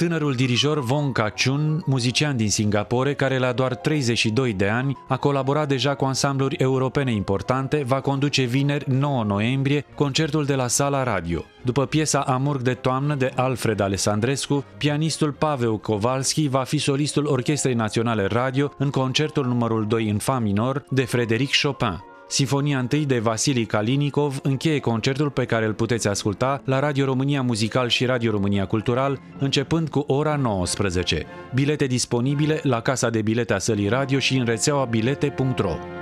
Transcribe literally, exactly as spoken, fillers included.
tânărul dirijor Wong Ka-chun, muzician din Singapore, care la doar treizeci și doi de ani a colaborat deja cu ansambluri europene importante, va conduce vineri, nouă noiembrie, concertul de la Sala Radio. După piesa Amurg de toamnă de Alfred Alessandrescu, pianistul Pavel Kowalski va fi solistul Orchestrei Naționale Radio în concertul numărul doi în fa minor de Frédéric Chopin. Sinfonia întâi de Vasili Kalinikov încheie concertul pe care îl puteți asculta la Radio România Muzical și Radio România Cultural, începând cu ora nouăsprezece. Bilete disponibile la Casa de Bilete a Sălii Radio și în rețeaua bilete punct ro.